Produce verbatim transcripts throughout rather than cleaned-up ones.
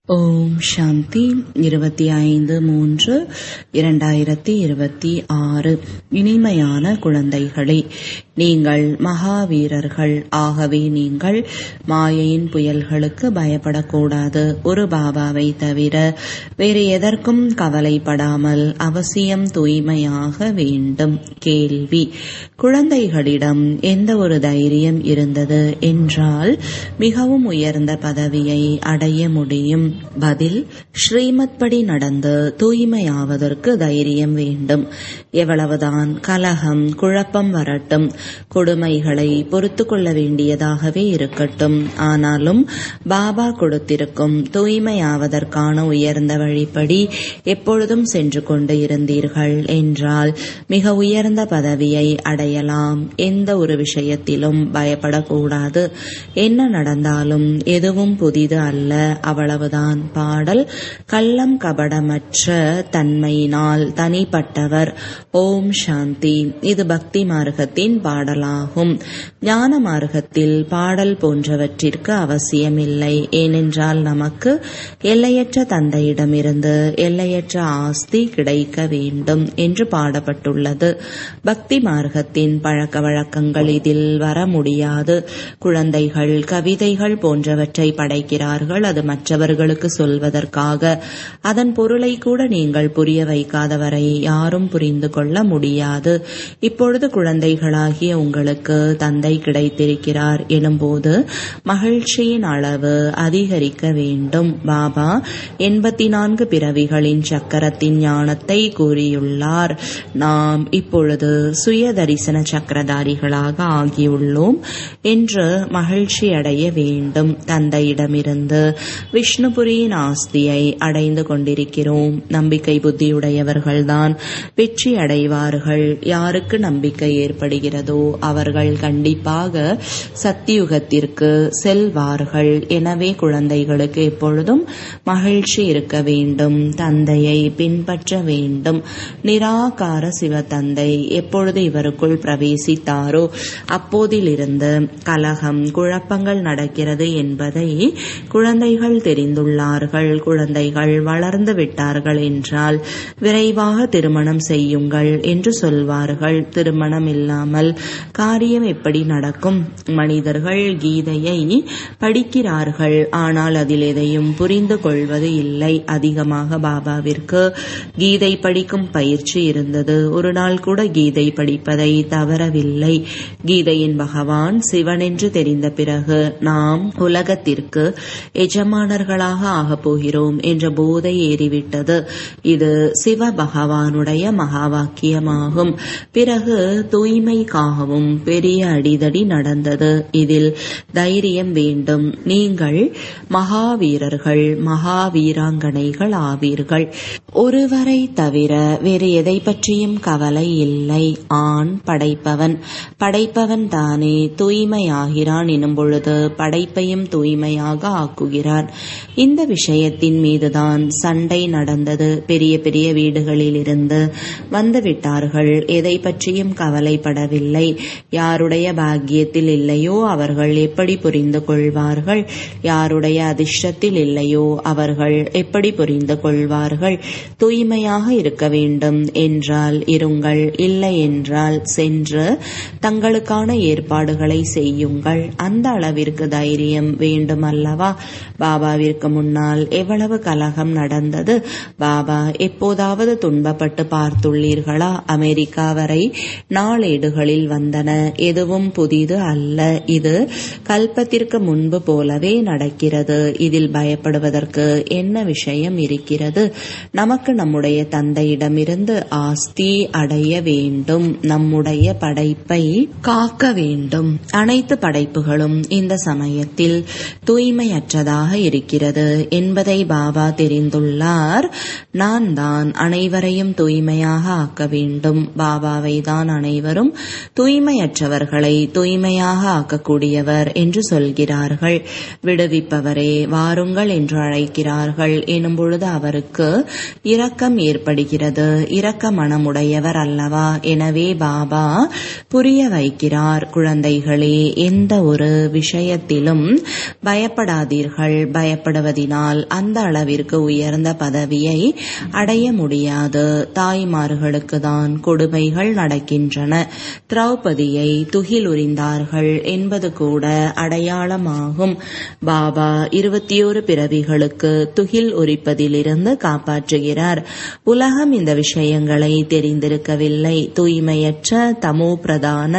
ஓம் சாந்தி. இருபத்தி ஐந்து மூன்று இரண்டாயிரத்தி இருபத்தி ஆறு. இனிமையான குழந்தைகளே, நீங்கள் மகாவீரர்கள். ஆகவே நீங்கள் மாயையின் புயல்களுக்கு பயப்படக்கூடாது. ஒரு பாபாவை தவிர வேறு எதற்கும் கவலைப்படாமல் அவசியம் தூய்மையாக வேண்டும். கேள்வி: குழந்தைகளிடம் எந்த ஒரு தைரியம் இருந்தது என்றால் மிகவும் உயர்ந்த பதவியை அடைய முடியும்? பதில்: ஸ்ரீமத் படி நடந்து தூய்மையாவதற்கு தைரியம் வேண்டும். எவ்வளவுதான் கலகம் குழப்பம் வரட்டும், கொடுமைகளை பொறுத்து கொள்ள வேண்டியதாகவே இருக்கட்டும், ஆனாலும் பாபா கொடுத்திருக்கும் தூய்மையாவதற்கான உயர்ந்த வழிப்படி எப்பொழுதும் சென்று கொண்டு இருந்தீர்கள் என்றால் மிக உயர்ந்த பதவியை அடையலாம். எந்த ஒரு விஷயத்திலும் பயப்படக்கூடாது. என்ன நடந்தாலும் எதுவும் புதிது அல்ல, அவ்வளவுதான். பாடல்: கள்ளம் கபடமற்ற தன்மையினால் தனிப்பட்டவர். ஓம் சாந்தி. இது பக்தி மார்க்கத்தின் பாடலாகும். ஞான மார்க்கத்தில் பாடல் போன்றவற்றிற்கு அவசியமில்லை. ஏனென்றால் நமக்கு எல்லையற்ற தந்தையிடமிருந்து எல்லையற்ற ஆஸ்தி கிடைக்க வேண்டும் என்று பாடப்பட்டுள்ளது. பக்தி மார்க்கத்தின் பழக்க வழக்கங்கள் இதில் வர முடியாது. குழந்தைகள் கவிதைகள் போன்றவற்றை படைக்கிறார்கள், அது மற்றவர்களுக்கு சொல்வதற்காக. அதன் பொருளை கூட நீங்கள் புரிய வைக்காதவரை யாரும் புரிந்து கொள்ள முடியாது. இப்பொழுது குழந்தைகளாகிய உங்களுக்கு தந்தை கிடைத்திருக்கிறார் எனும்போது மகிழ்ச்சியின் அளவு அதிகரிக்க வேண்டும். பாபா எண்பத்தி நான்கு பிறவிகளின் சக்கரத்தின் ஞானத்தை கூறியுள்ளார். நாம் இப்பொழுது சுய தரிசன சக்கரதாரிகளாக ஆகியுள்ளோம் என்று மகிழ்ச்சி அடைய வேண்டும். தந்தையிடமிருந்து விஷ்ணுபுரியின் ஆஸ்தியை அடைந்து கொண்டிருக்கிறோம். நம்பிக்கை புத்தியுடையவர்கள்தான் வெற்றி அடைவார்கள். யாருக்கு நம்பிக்கை ஏற்படுகிறதோ அவர்கள் கண்டிப்பாக சத்தியுகத்திற்கு செல்வார்கள். எனவே குழந்தைகளுக்கு எப்பொழுதும் மகிழ்ச்சி இருக்க வேண்டும். தந்தையை பின்பற்ற வேண்டும். நிராகார சிவதந்தை எப்பொழுது இவருக்குள் பிரவேசித்தாரோ அப்போதிலிருந்து கலகம் குழப்பங்கள் நடக்கிறது என்பதை குழந்தைகள் தெரிந்துள்ளார்கள். குழந்தைகள் வளர்ந்து விட்டார்கள் என்றால் விரைவாக திருமணம் செய்யுங்கள் என்று சொல்வார்கள். திருமணம் இல்லாமல் காரியம் எப்படி நடக்கும்? மனிதர்கள் கீதையை படிக்கிறார்கள், ஆனால் அதில் எதையும் புரிந்து கொள்வது இல்லை. அதிகமாக பாபாவிற்கு கீதை படிக்கும் பயிற்சி இருந்தது. ஒரு நாள் கூட கீதை படிப்பதை தவறவில்லை. கீதையின் பகவான் சிவன் என்று தெரிந்த பிறகு நாம் உலகத்திற்கு எஜமானர்களாக ஆகப் போகிறோம் என்ற போதை ஏறிவிட்டது. இது சிவ பகவானுடைய மகா வாக்கியமாகும். பிறகு தூய்மைக்காகவும் பெரிய அடிதடி நடந்தது. இதில் தைரியம் வேண்டும். நீங்கள் மகாவீரர்கள், மகாவீராங்கனைகள் ஆவீர்கள். ஒருவரை தவிர வேறு எதை பற்றியும் கவலை இல்லை. ஆண் படைப்பவன், படைப்பவன் தானே தூய்மையாகிறான் எனும் பொழுது படைப்பையும் தூய்மையாக ஆக்குகிறான். இந்த விஷயத்தின் மீதுதான் சண்டை நடந்தது. பெரிய பெரிய வீடுகளில் இருந்து வந்து விட்டார்கள். எதை பற்றியும் கவலைப்படவில்லை. யாருடைய பாக்கியத்தில் இல்லையோ அவர்கள் எப்படி புரிந்து கொள்வார்கள்? யாருடைய அதிர்ஷ்டத்தில் இல்லையோ அவர்கள் எப்படி புரிந்து கொள்வார்கள்? தூய்மையாக இருக்க வேண்டும் என்றால் இருங்கள், இல்லை என்றால் சென்று தங்களுக்கான ஏற்பாடுகளை செய்யுங்கள். அந்த அளவிற்கு தைரியம் வேண்டும் அல்லவா? பாபாவிற்கு முன்னால் எவ்வளவு கலகம் நடந்தது. பாபா எப்போதாவது துன்பப்பட்டு பார்த்துள்ளீர்களா? அமெரிக்கா வரை நாளேடுகளில் வந்தன. எதுவும் புதிது அல்ல. இது கல்பத்திற்கு முன்பு போலவே நடக்கிறது. இதில் பயப்படுவதற்கு என்ன விஷயம் இருக்கிறது? நமக்கு நம்முடைய தந்தையிடமிருந்து ஆஸ்தி அடைய வேண்டும். நம்முடைய படைப்பை காக்க வேண்டும். அனைத்து படைப்புகளும் இந்த சமயத்தில் தூய்மையற்றதாக இருக்கிறது என்பதை பாபா தெரிந்துள்ளார். நான் தான் அனைவரையும் தூய்மையாக ஆக்க வேண்டும். பாபாவை தான் அனைவரும் தூய்மையற்றவர்களை தூய்மையாக ஆக்கக்கூடியவர் என்று சொல்கிறார்கள். விடுவிப்பவரே வாருங்கள் என்று அழைக்கிறார்கள் எனும் பொழுது அவருக்கு இரக்கம் ஏற்படுகிறது. இரக்க மனமுடையவர் அல்லவா? எனவே பாபா புரிய வைக்கிறார், குழந்தைகளே, எந்த ஒரு விஷயத்திலும் பயப்படாதீர்கள். பயப்படுவதினால் அந்த அளவிற்கு உயர்ந்த பதவியை அடைய முடியாது. தாய்மார்களுக்கு தான் கொடுமைகள் நடக்கின்றன. திரௌபதியை துகில் உரிந்தார்கள் என்பது கூட அடையாளமாகும். பாபா இருபத்தி ஒரு பிறவிகளுக்கு துகில் உரிப்பதிலிருந்து காப்பாற்றுகிறார். உலகம் இந்த விஷயங்களை தெரிந்திருக்கவில்லை. தூய்மையற்ற தமோ பிரதான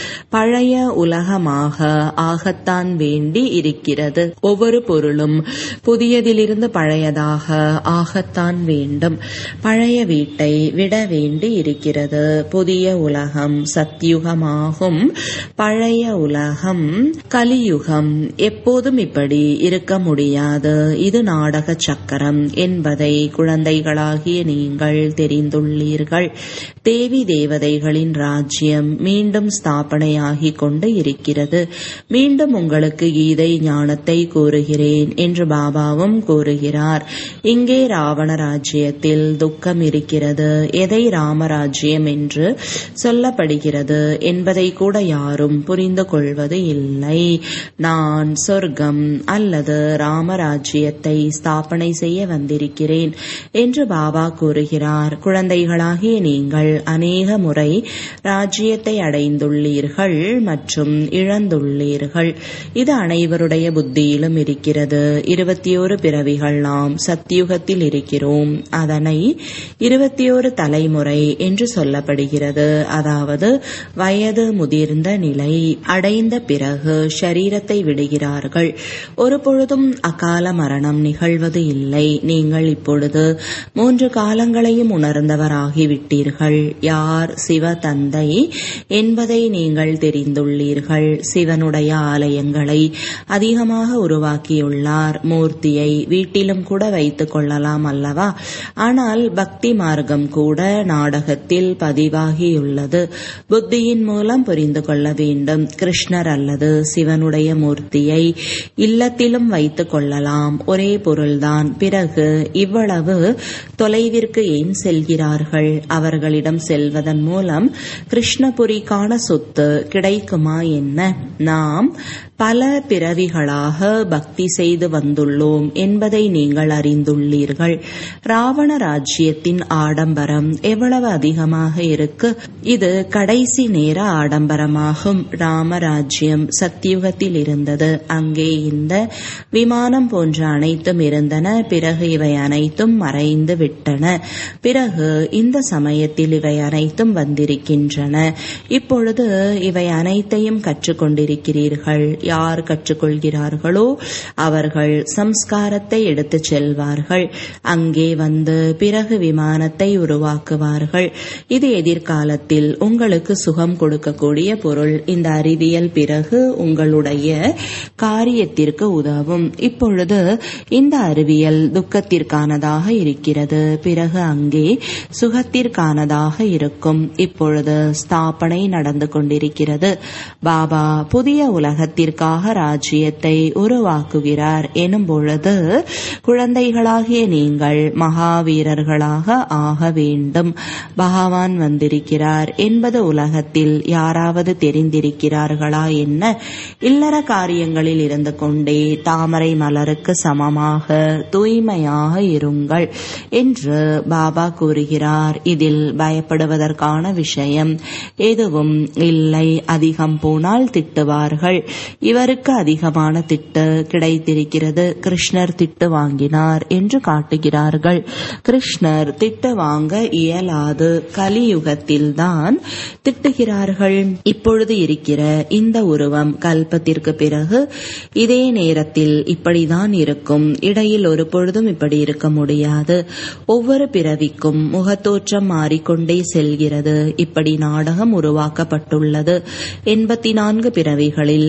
பழைய உலகமாக ஆகத்தான் வேண்டி இருக்கிறது. ஒவ்வொரு பொருளும் புதியதிலிருந்து பழையதாக ஆகத்தான் வேண்டும். பழைய வீட்டை விட வேண்டி இருக்கிறது. புதிய உலகம் சத்யுகமாகும். பழைய உலகம் கலியுகம். எப்போதும் இப்படி இருக்க முடியாது. இது நாடக சக்கரம் என்பதை குழந்தைகளாகிய நீங்கள் தெரிந்துள்ளீர்கள். தேவி தேவதைகளின் ராஜ்யம் மீண்டும் ஸ்தாபனையாகிக் கொண்டு இருக்கிறது. மீண்டும் உங்களுக்கு கீதை ஞானத்தை கூறுகிறேன் என்று பாபாவும் கூறுகிறார். இங்கே ராவண ராஜ்யத்தில் துக்கம் இருக்கிறது. எதை ராமராஜ்யம் என்று சொல்லப்படுகிறது என்பதை கூட யாரும் புரிந்து கொள்வது இல்லை. நான் சொர்க்கம் அல்லது ராமராஜ்யத்தை ஸ்தாபனை செய்ய வந்திருக்கிறேன் என்று பாபா கூறுகிறார். குழந்தைகளாகிய நீங்கள் அநேக முறை ராஜ்யத்தை அடைந்துள்ளீர்கள் மற்றும் இழந்துள்ளீர்கள். இது அனைவருடைய புத்தியிலும் இருக்கிறது. இருபத்தி ஒரு பிறவிகள் நாம் சத்யுகத்தில் இருக்கிறோம். அதனை இருபத்தி ஒரு தலைமுறை என்று சொல்லப்படுகிறது. அதாவது வயது முதிர்ந்த நிலை அடைந்த பிறகு ஷரீரத்தை விடுகிறார்கள். ஒரு பொழுதும் அகால மரணம் நிகழ்வது இல்லை. நீங்கள் இப்பொழுது மூன்று காலங்களையும் உணர்ந்தவராகிவிட்டீர்கள். யார் சிவ தந்தை என்பதை நீங்கள் தெரிந்துள்ளீர்கள். சிவனுடைய ஆலயங்களை அதிகமாக உருவாக்கியுள்ளார். மூர்த்தியை வீட்டிலும் கூட வைத்துக் கொள்ளலாம் அல்லவா? ஆனால் பக்தி மார்க்கம் கூட நாடகத்தில் பதிவாகியுள்ளது. புத்தியின் மூலம் புரிந்து கொள்ள வேண்டும். கிருஷ்ணர் அல்லது சிவனுடைய மூர்த்தியை இல்லத்திலும் வைத்துக் கொள்ளலாம். ஒரே பொருள்தான். பிறகு இவ்வளவு தொலைவிற்கு ஏன் செல்கிறார்கள்? அவர்களிடம் செல்வதன் மூலம் கிருஷ்ணபுரிக்கான சொத்து கிடைக்குமா என்ன? நாம் பல பிறவிகளாக பக்தி செய்து வந்துள்ளோம் என்பதை நீங்கள் அறிந்துள்ளீர்கள். ராவண ராஜ்யத்தின் ஆடம்பரம் எவ்வளவு அதிகமாக இருக்கு. இது கடைசி நேர ஆடம்பரமாகும். ராமராஜ்யம் சத்யுகத்தில் இருந்தது. அங்கே இந்த விமானம் போன்ற அனைத்தும் இருந்தன. பிறகு இவை அனைத்தும் மறைந்து விட்டன. பிறகு இந்த சமயத்தில் இவை அனைத்தும் வந்திருக்கின்றன. இப்பொழுது இவை அனைத்தையும் கற்றுக்கொண்டிருக்கிறீர்கள். யார் கற்றுக்கொள்கிறார்களோ அவர்கள் சம்ஸ்காரத்தை எடுத்துச் செல்வார்கள். அங்கே வந்து பிறகு விமானத்தை உருவாக்குவார்கள். இது எதிர்காலத்தில் உங்களுக்கு சுகம் கொடுக்கக்கூடிய பொருள். இந்த அறிவியல் பிறகு உங்களுடைய காரியத்திற்கு உதவும். இப்பொழுது இந்த அறிவியல் துக்கத்திற்கானதாக இருக்கிறது. பிறகு அங்கே சுகத்திற்கானதாக இருக்கும். இப்பொழுது ஸ்தாபனை நடந்து கொண்டிருக்கிறது. பாபா புதிய உலகத்திற்காக ராஜ்யத்தை உருவாக்குகிறார் எனும் பொழுது குழந்தைகளாகிய நீங்கள் மகாவீரர்களாக ஆக வேண்டும். பகவான் வந்திருக்கிறார் என்பது உலகத்தில் யாராவது தெரிந்திருக்கிறார்களா என்ன? இல்லற காரியங்களில் இருந்து கொண்டே தாமரை மலருக்கு சமமாக தூய்மையாக இருங்கள் என்று பாபா கூறுகிறார். இதில் பயப்படுவதற்கான விஷயம் எதுவும் இல்லை. அதிகம் போனால் திட்டுவார்கள். இவருக்கு அதிகமான திட்டு கிடைத்திருக்கிறது. கிருஷ்ணர் திட்டு வாங்கினார் என்று காட்டுகிறார்கள். கிருஷ்ணர் திட்டு வாங்க இயலாது. கலியுகத்தில்தான் திட்டுகிறார்கள். இப்பொழுது இருக்கிற இந்த உருவம் கல்பத்திற்கு பிறகு இதே நேரத்தில் இப்படிதான் இருக்கும். இடையில் ஒரு பொழுதும் இப்படி இருக்க முடியாது. ஒவ்வொரு பிறவிக்கும் முகத்தோற்றம் மாறிக்கொண்டே செல்கிறது. இப்படி நாடகம் உருவாக்கப்பட்டுள்ளது. எண்பத்தி நான்கு பிறவிகளில் எந்த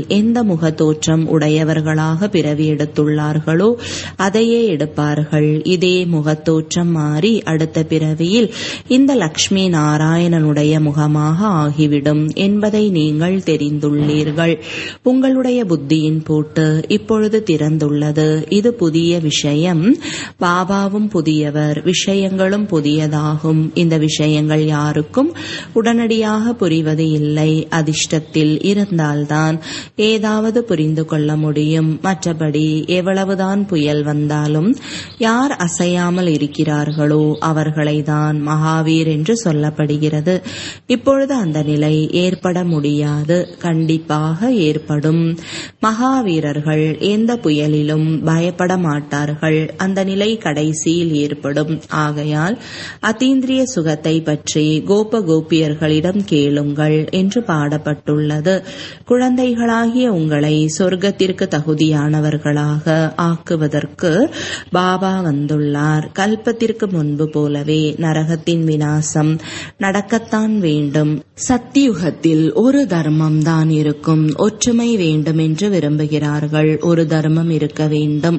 முகத்தோற்றம் உடையவர்களாக பிறவி எடுத்துள்ளார்களோ அதையே எடுப்பார்கள். இதே முகத்தோற்றம் மாறி அடுத்த பிறவியில் இந்த லக்ஷ்மி நாராயணனுடைய முகமாக ஆகிவிடும் என்பதை நீங்கள் தெரிந்துள்ளீர்கள். உங்களுடைய புத்தியின் பூட்டு இப்பொழுது திறந்துள்ளது. இது புதிய விஷயம். பாபாவும் புதியவர், விஷயங்களும் புதியதாகும். இந்த விஷயங்கள் யாருக்கும் உடனடியாக புரிவது இல்லை. அதிர்ஷ்டத்தில் இருந்தால்தான் ஏதாவது புரிந்து கொள்ள முடியும். மற்றபடி எவ்வளவுதான் புயல் வந்தாலும் யார் அசையாமல் இருக்கிறார்களோ அவர்களை தான் மகாவீர் என்று சொல்லப்படுகிறது. இப்பொழுது அந்த நிலை ஏற்பட முடியாது. கண்டிப்பாக ஏற்படும். மகாவீரர்கள் எந்த புயலிலும் பயப்பட மாட்டார்கள். அந்த நிலை கடைசியில் ஏற்படும். ஆகையால் அதீந்திரிய சுகத்தை பற்றி கோப கோபியர்களிடம் கேளுங்கள் என்று பாடப்பட்டுள்ளது. குழந்தைகளாகிய உங்களை சொர்க்கத்திற்கு தகுதியானவர்களாக ஆக்குவதற்கு பாபா வந்துள்ளார். கல்பத்திற்கு முன்பு போலவே நரகத்தின் விநாசம் நடக்கத்தான் வேண்டும். சத்தியுகத்தில் ஒரு தர்மம் தான் இருக்கும். ஒற்றுமை வேண்டும் என்று விரும்புகிறார்கள். ஒரு தர்மம் இருக்க வேண்டும்.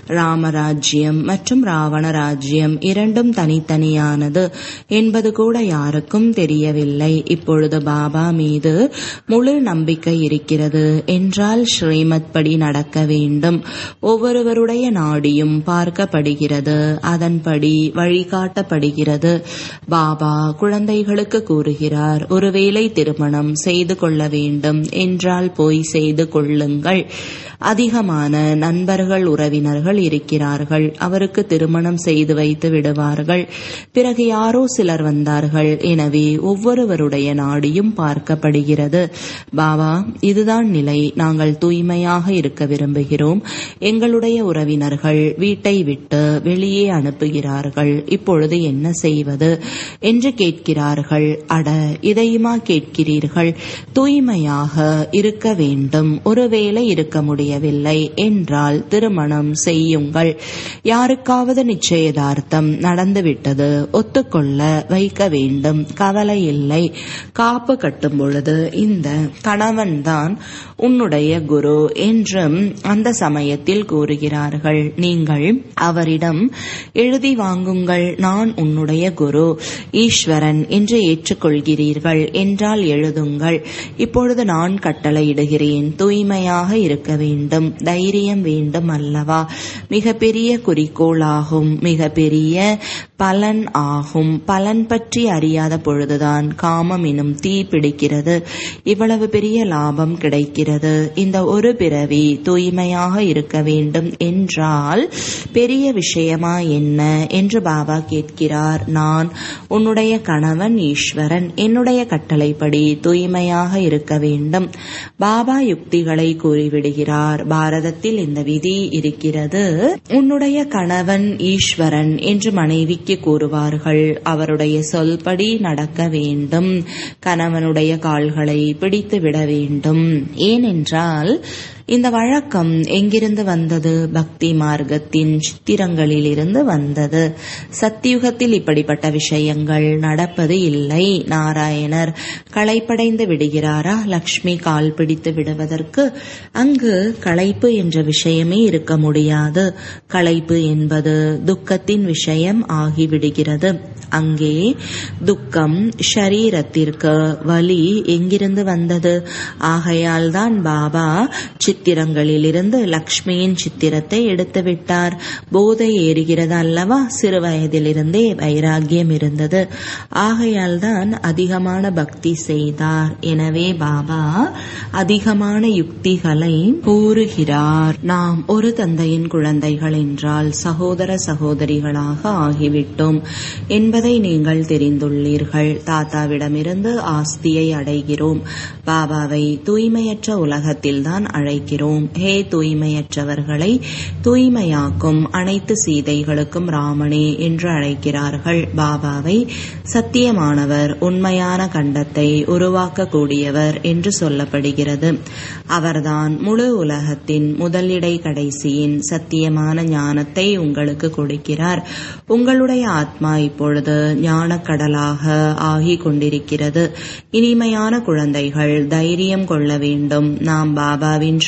ராமராஜ்யம் மற்றும் ராவண ராஜ்யம் இரண்டும் தனித்தனியானது என்பது கூட யாருக்கும் தெரியவில்லை. இப்பொழுது பாபா மீது முழு நம்பிக்கை இருக்கிறது என்றால் ஸ்ரீமத் படி நடக்க வேண்டும். ஒவ்வொருவருடைய நாடியும் பார்க்கப்படுகிறது. அதன்படி வழிகாட்டப்படுகிறது. பாபா குழந்தைகளுக்கு கூறுகிறார், ஒருவேளை திருமணம் செய்து கொள்ள வேண்டும் என்றால் போய் செய்து கொள்ளுங்கள். அதிகமான நண்பர்கள் உறவினர்கள் இருக்கிறார்கள். அவருக்கு திருமணம் செய்து வைத்து விடுவார்கள். பிறகு யாரோ சிலர் வந்தார்கள். எனவே ஒவ்வொருவருடைய நாடியும் பார்க்கப்படுகிறது. பாபா, இதுதான் நிலை. நாங்கள் தூய்மையாக இருக்க விரும்புகிறோம். எங்களுடைய உறவினர்கள் வீட்டை விட்டு வெளியே அனுப்புகிறார்கள். இப்பொழுது என்ன செய்வது என்று கேட்கிறார்கள். அட, இதையுமா கேட்கிறீர்கள்? தூய்மையாக இருக்க வேண்டும். ஒருவேளை இருக்க முடியவில்லை என்றால் திருமணம் செய்யுங்கள். யாருக்காவது நிச்சயதார்த்தம் நடந்துவிட்டது, ஒத்துக்கொள்ள வைக்க வேண்டும். கவலை இல்லை. காப்பு கட்டும் பொழுது இந்த கணவன் தான் உன்னுடைய குரு என்றும் அந்த சமயத்தில் கூறுகிறார்கள். நீங்கள் அவரிடம் எழுதி வாங்குங்கள், நான் உன்னுடைய குரு ஈஸ்வரன் என்று ஏற்றுக்கொள்கிறீர்கள் என்றால் எழுதுங்கள். இப்பொழுது நான் கட்டளையிடுகிறேன், தூய்மையாக இருக்க வேண்டும். தைரியம் வேண்டும் அல்லவா? மிக பெரிய குறிக்கோளாகும், மிக பெரிய பலன் ஆகும். பலன் பற்றி அறியாத பொழுதுதான் காமம் எனும் தீ பிடிக்கிறது. இவ்வளவு பெரிய லாபம் கிடைக்கிறது. இந்த ஒரு பிறவி தூய்மையாக இருக்க வேண்டும் என்றால் பெரிய விஷயமா என்ன என்று பாபா கேட்கிறார். நான் உன்னுடைய கணவன் ஈஸ்வரன். என்னுடைய கட்டளைப்படி தூய்மையாக இருக்க வேண்டும். பாபா யுக்திகளை கூறிவிடுகிறார். பாரதத்தில் இந்த விதி இருக்கிறது. உன்னுடைய கணவன் ஈஸ்வரன் என்று மனைவிக்கு கூறுவார்கள். அவருடைய சொல்படி நடக்க வேண்டும். கணவனுடைய கால்களை பிடித்து விட வேண்டும். ஏனென்றால் இந்த வழக்கம் எங்கிருந்து வந்தது? பக்தி மார்க்கத்தின் சித்திரங்களில் இருந்து வந்தது. சத்தியுகத்தில் இப்படிப்பட்ட விஷயங்கள் நடப்பது இல்லை. நாராயணர் களைப்படைந்து விடுகிறாரா லக்ஷ்மி கால் பிடித்து விடுவதற்கு? அங்கு களைப்பு என்ற விஷயமே இருக்க முடியாது. களைப்பு என்பது துக்கத்தின் விஷயம் ஆகிவிடுகிறது. அங்கே துக்கம், ஷரீரத்திற்கு வலி எங்கிருந்து வந்தது? ஆகையால் தான் பாபா சித்திரங்களிலிருந்து லக்ஷ்மியின் சித்திரத்தை எடுத்துவிட்டார். போதை ஏறுகிறது அல்லவா? சிறு வயதிலிருந்தே வைராகியம் இருந்தது. ஆகையால் தான் அதிகமான பக்தி செய்தார். எனவே பாபா அதிகமான யுக்திகளை கூறுகிறார். நாம் ஒரு தந்தையின் குழந்தைகள் என்றால் சகோதர சகோதரிகளாக ஆகிவிட்டோம் என்பதை நீங்கள் தெரிந்துள்ளீர்கள். தாத்தாவிடமிருந்து ஆஸ்தியை அடைகிறோம். பாபாவை தூய்மையற்ற உலகத்தில்தான் அழைக்கிறோம். ஹே தூய்மையற்றவர்களை தூய்மையாக்கும் அனைத்து சீதைகளுக்கும் ராமனே என்று அழைக்கிறார்கள். பாபாவை சத்தியமானவர், உண்மையான கண்டத்தை உருவாக்கக்கூடியவர் என்று சொல்லப்படுகிறது. அவர்தான் முழு உலகத்தின் முதலிடை கடைசியின் சத்தியமான ஞானத்தை உங்களுக்கு கொடுக்கிறார். உங்களுடைய ஆத்மா இப்பொழுது ஞானக்கடலாக ஆகிக் கொண்டிருக்கிறது. இனிமையான குழந்தைகள் தைரியம் கொள்ள வேண்டும். நாம் பாபாவின்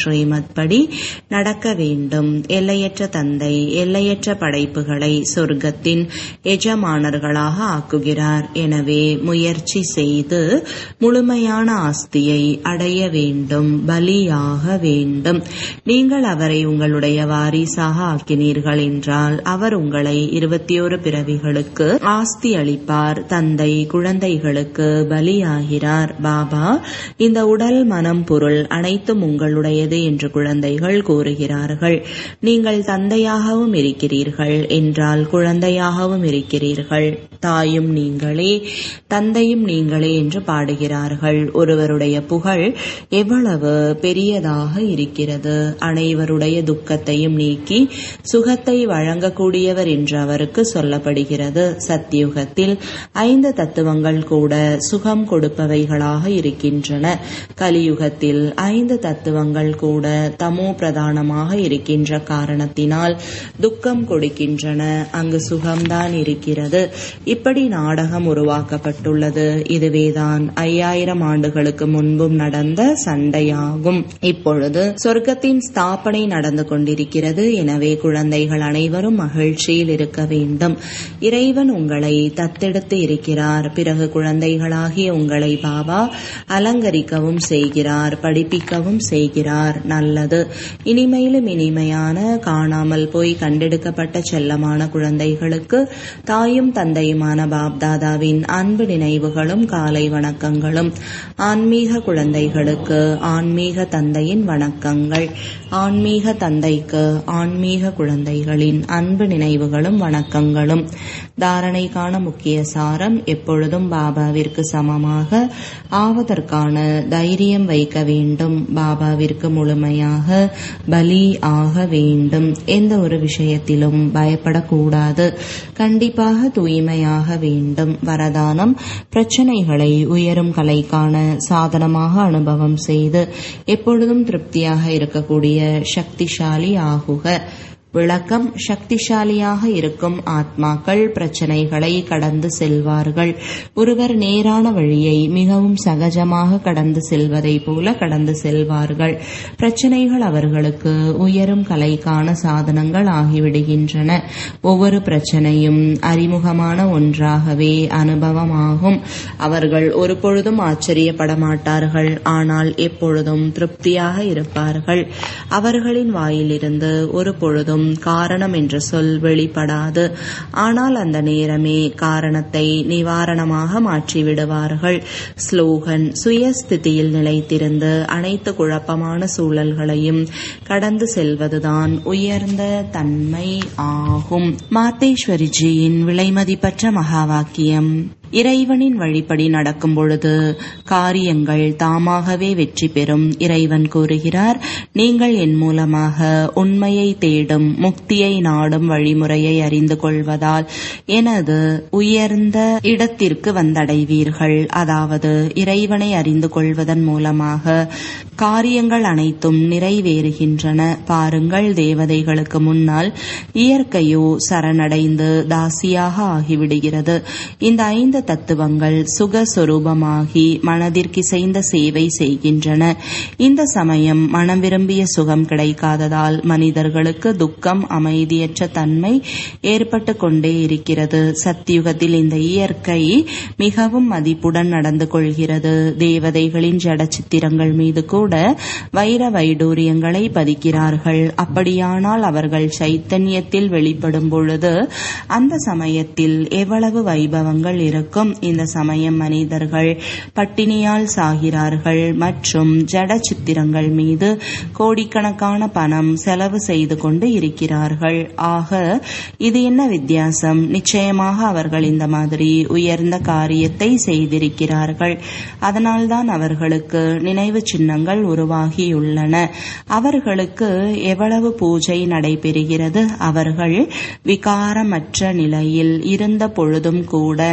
ஸ்ரீமத் படி நடக்க வேண்டும். எல்லையற்ற தந்தை எல்லையற்ற படைப்புகளை சொர்க்கத்தின் எஜமானர்களாக ஆக்குகிறார். எனவே முயற்சி செய்து முழுமையான ஆஸ்தியை அடைய வேண்டும், பலியாக வேண்டும். நீங்கள் அவரை உங்களுடைய வாரிசாக ஆக்கினீர்கள் என்றால் அவர் உங்களை இருபத்தி ஒரு பிறவிகளுக்கு ஆஸ்தி அளிப்பார். தந்தை குழந்தைகளுக்கு பலியாகிறார். பாபா, இந்த உடல் மனம் பொருள் அனைத்தும் உங்களுடையது என்று குழந்தைகள் கூறுகிறார்கள். நீங்கள் தந்தையாகவும் இருக்கிறீர்கள் என்றால் குழந்தையாகவும் இருக்கிறீர்கள். தாயும் நீங்களே தந்தையும் நீங்களே என்று பாடுகிறார்கள். ஒருவருடைய புகழ் எவ்வளவு பெரியதாக இருக்கிறது. அனைவருடைய துக்கத்தையும் நீக்கி சுகத்தை வழங்கக்கூடியவர் என்று அவருக்கு சொல்லப்படுகிறது. சத்தியுகத்தில் ஐந்து தத்துவங்கள் கூட சுகம் கொடுப்பவைகளாக இருக்கின்றன. கலியுகத்தில் ஐந்து தத்துவங்கள் கூட தமோ பிரதானமாக இருக்கின்ற காரணத்தினால் துக்கம் கொடுக்கின்றன. அங்கு சுகம்தான் இருக்கிறது. இப்படி நாடகம் உருவாக்கப்பட்டுள்ளது. இதுவேதான் ஐயாயிரம் ஆண்டுகளுக்கு முன்பும் நடந்த சண்டையாகும். இப்பொழுது சொர்க்கத்தின் ஸ்தாபனை நடந்து கொண்டிருக்கிறது. எனவே குழந்தைகள் அனைவரும் மகிழ்ச்சியில் இருக்க வேண்டும். இறைவன் உங்களை தத்தெடுத்து இருக்கிறார். பிறகு குழந்தைகளாகிய உங்களை பாபா அலங்கரிக்கவும் செய்கிறார், படிப்பிக்கவும் செய்கிறார். நல்லது. இனிமையிலும் இனிமையான காணாமல் போய் கண்டெடுக்கப்பட்ட செல்லமான குழந்தைகளுக்கு தாயும் தந்தையுமான பாப்தாதாவின் அன்பு நினைவுகளும் காலை வணக்கங்களும். ஆன்மீக குழந்தைகளுக்கு ஆன்மீக தந்தையின் வணக்கங்கள். ஆன்மீக தந்தைக்கு ஆன்மீக குழந்தைகளின் அன்பு நினைவுகளும் வணக்கங்களும். தாரணைக்கான முக்கிய சாரம்: எப்பொழுதும் பாபாவிற்கு சமமாக ஆவதற்கான தைரியம் வைக்க வேண்டும். பாபாவிற்கு முழுமையாக பலி ஆக வேண்டும். எந்த ஒரு விஷயத்திலும் பயப்படக்கூடாது. கண்டிப்பாக தூய்மையாக வேண்டும். வரதானம்: பிரச்சனைகளை உயரும் கலைக்கான சாதனமாக அனுபவம் செய்து எப்பொழுதும் திருப்தியாக இருக்கக்கூடிய சக்திசாலி ஆகுக. விளக்கம்: சக்திசாலியாக இருக்கும் ஆத்மாக்கள் பிரச்சனைகளை கடந்து செல்வார்கள். ஒருவர் நேரான வழியை மிகவும் சகஜமாக கடந்து செல்வதை போல கடந்து செல்வார்கள். பிரச்சனைகள் அவர்களுக்கு உயரும் கலைக்கான சாதனங்கள் ஆகிவிடுகின்றன. ஒவ்வொரு பிரச்சனையும் அறிமுகமான ஒன்றாகவே அனுபவமாகும். அவர்கள் ஒரு பொழுதும் ஆச்சரியப்பட மாட்டார்கள். ஆனால் எப்பொழுதும் திருப்தியாக இருப்பார்கள். அவர்களின் வாயிலிருந்து ஒரு பொழுதும் காரணம் என்ற சொல் வெளிப்படாது. ஆனால் அந்த நேரமே காரணத்தை நிவாரணமாக மாற்றிவிடுவார்கள். ஸ்லோகன்: சுயஸ்திதியில் நிலைத்திருந்து அனைத்து குழப்பமான சூழல்களையும் கடந்து செல்வதுதான் உயர்ந்த தன்மை ஆகும். மாதேஸ்வரிஜியின் விலைமதிப்பற்ற மகா வாக்கியம்: இறைவனின் வழிப்படி நடக்கும் பொழுது காரியங்கள் தாமாகவே வெற்றி பெறும். இறைவன் கூறுகிறார், நீங்கள் என் மூலமாக உண்மையை தேடும், முக்தியை நாடும் வழிமுறையை அறிந்து கொள்வதால் எனது உயர்ந்த இடத்திற்கு வந்தடைவீர்கள். அதாவது இறைவனை அறிந்து கொள்வதன் மூலமாக காரியங்கள் அனைத்தும் நிறைவேறுகின்றன. பாருங்கள், தேவதைகளுக்கு முன்னால் இயற்கையோ சரணடைந்து தாசியாக ஆகிவிடுகிறது. இந்த ஐந்து தத்துவங்கள் சுகஸ்வரூபமாகி மனதிற்கிசைந்த சேவை செய்கின்றன. இந்த சமயம் மனம் விரும்பிய சுகம் கிடைக்காததால் மனிதர்களுக்கு துக்கம், அமைதியற்ற தன்மை ஏற்பட்டு கொண்டே இருக்கிறது. சத்தியுகத்தில் இந்த இயற்கை மிகவும் மதிப்புடன் நடந்து கொள்கிறது. தேவதைகளின் ஜட சித்திரங்கள் மீது கூட வைர வைடூரியங்களை பதிக்கிறார்கள். அப்படியானால் அவர்கள் சைத்தன்யத்தில் வெளிப்படும் பொழுது அந்த சமயத்தில் எவ்வளவு வைபவங்கள் இருக்கும். இந்த சமயம் மனிதர்கள் பட்டினியால் சாகிறார்கள் மற்றும் ஜட சித்திரங்கள் மீது கோடிக்கணக்கான பணம் செலவு செய்து கொண்டு இருக்கிறார்கள். ஆக இது என்ன வித்தியாசம்? நிச்சயமாக அவர்கள் இந்த மாதிரி உயர்ந்த காரியத்தை செய்திருக்கிறார்கள். அதனால்தான் அவர்களுக்கு நினைவு சின்னங்கள் உருவாகியுள்ளன. அவர்களுக்கு எவ்வளவு பூஜை நடைபெறுகிறது. அவர்கள் விகாரமற்ற நிலையில் இருந்த பொழுதும் கூட மலர்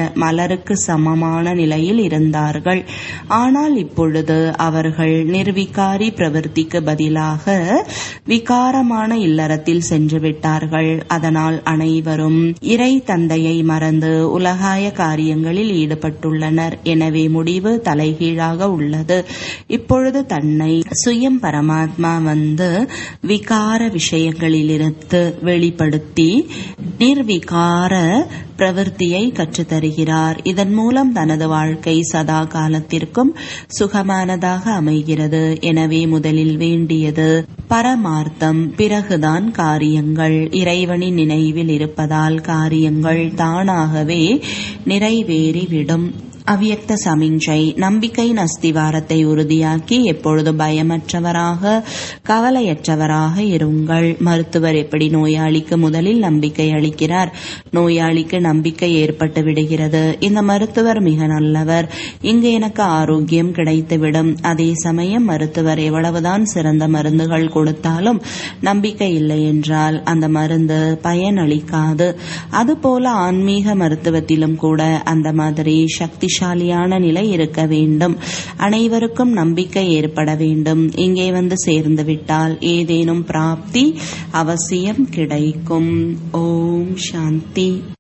மலருக்கு சமமான நிலையில் இருந்தார்கள். ஆனால் இப்பொழுது அவர்கள் நிர்விகாரி பிரவൃத்திக்கு பதிலாக விகாரமான இல்லறத்தில் சென்று விட்டார்கள். அதனால் அனைவரும் இறை தந்தையை மறந்து உலகாய காரியங்களில் ஈடுபட்டுள்ளனர். எனவே முடிவு தலைகீழாக உள்ளது. இப்பொழுது தன்னை சுயம் பரமாத்மா வந்து விகார விஷயங்களிலிருந்து வெளிப்படுத்தி நிர்விகார பிரவೃத்தியை கற்றுத்தருகிறார். இதன் மூலம் தனது வாழ்க்கை சதா காலத்திற்கும் சுகமானதாக அமைகிறது. எனவே முதலில் வேண்டியது பரமார்த்தம், பிறகுதான் காரியங்கள். இறைவனின் நினைவில் இருப்பதால் காரியங்கள் தானாகவே நிறைவேறிவிடும். அவ்யக்த சமிஞ்சை நம்பிக்கையின் அஸ்திவாரத்தை உறுதியாக்கி எப்பொழுது பயமற்றவராக கவலையற்றவராக இருங்கள். மருத்துவர் எப்படி நோயாளிக்கு முதலில் நம்பிக்கை அளிக்கிறார். நோயாளிக்கு நம்பிக்கை ஏற்பட்டு விடுகிறது. இந்த மருத்துவர் மிக நல்லவர், இங்கு எனக்கு ஆரோக்கியம் கிடைத்துவிடும். அதே சமயம் மருத்துவர் எவ்வளவுதான் சிறந்த மருந்துகள் கொடுத்தாலும் நம்பிக்கை இல்லை என்றால் அந்த மருந்து பயனளிக்காது. அதுபோல ஆன்மீக மருத்துவத்திலும் கூட அந்த மாதிரி சக்தி சாலியான நிலை இருக்க வேண்டும். அனைவருக்கும் நம்பிக்கை ஏற்பட வேண்டும். இங்கே வந்து சேர்ந்து விட்டால் ஏதேனும் பிராப்தி அவசியம் கிடைக்கும். ஓம் சாந்தி.